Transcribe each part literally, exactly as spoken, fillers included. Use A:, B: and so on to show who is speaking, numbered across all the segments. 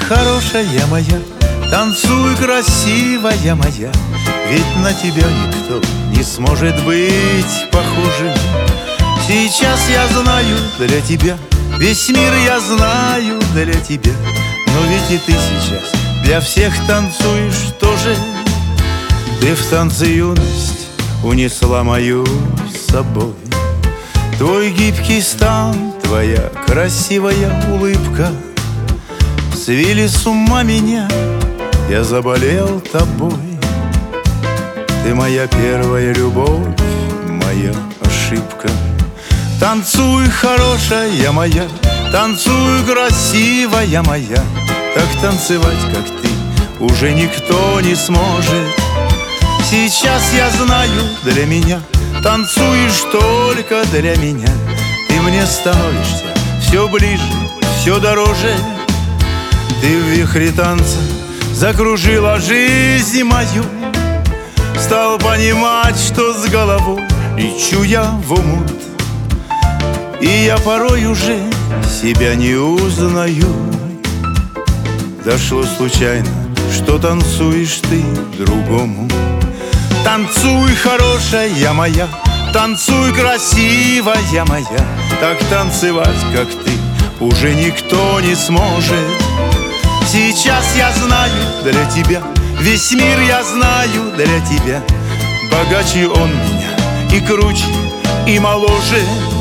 A: хорошая моя, танцуй, красивая моя, ведь на тебя никто не сможет быть похожим. Сейчас я знаю для тебя, весь мир я знаю для тебя, но ведь и ты сейчас для всех танцуешь тоже. Ты в танце юность унесла мою с собой. Твой гибкий стан, твоя красивая улыбка свели с ума меня, я заболел тобой. Ты моя первая любовь, моя ошибка. Танцуй, хорошая моя, танцуй, красивая моя, так танцевать, как ты, уже никто не сможет. Сейчас я знаю, для меня танцуешь только для меня. Ты мне становишься все ближе, все дороже. Ты в вихре танца закружила жизнь мою. Стал понимать, что с головой лечу я в омут, и я порой уже себя не узнаю. Дошло случайно, что танцуешь ты другому. Танцуй, хорошая моя, танцуй, красивая моя, так танцевать, как ты, уже никто не сможет. Сейчас я знаю для тебя, весь мир я знаю для тебя. Богаче он меня и круче, и моложе.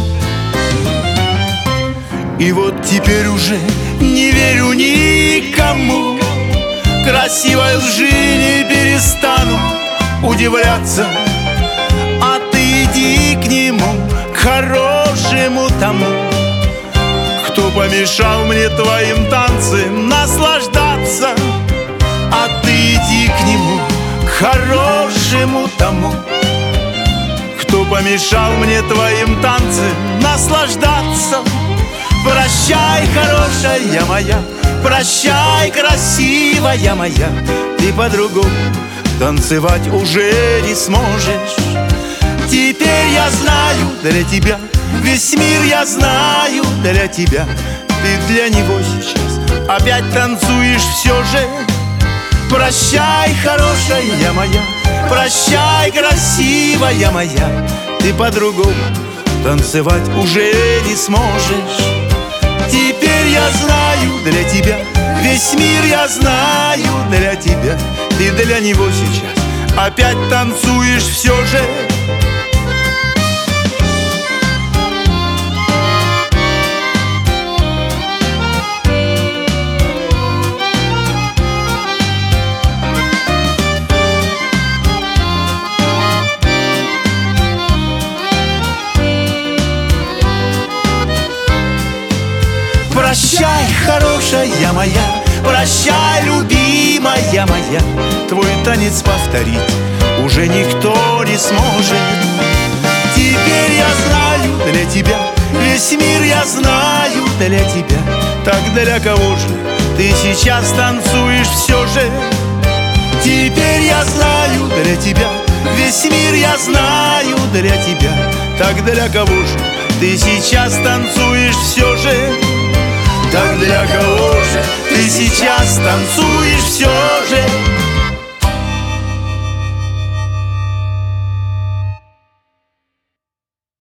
A: И вот теперь уже не верю никому, красивой лжи не перестану удивляться. А ты иди к нему, к хорошему тому, кто помешал мне твоим танцем наслаждаться. А ты иди к нему, к хорошему тому, кто помешал мне твоим танцем наслаждаться. Прощай, хорошая моя, прощай, красивая моя, ты по-другому танцевать уже не сможешь. Теперь я знаю для тебя, весь мир я знаю для тебя. Ты для него сейчас опять танцуешь все же. Прощай, хорошая моя, прощай, красивая моя, ты по-другому танцевать уже не сможешь. Теперь я знаю для тебя, весь мир я знаю для тебя. Ты для него сейчас опять танцуешь все же. Прощай, хорошая моя, прощай, любимая моя, твой танец повторить уже никто не сможет. Теперь я знаю для тебя, весь мир я знаю для тебя. Так для кого же ты сейчас танцуешь все же? Теперь я знаю для тебя, весь мир я знаю для тебя. Так для кого же ты сейчас танцуешь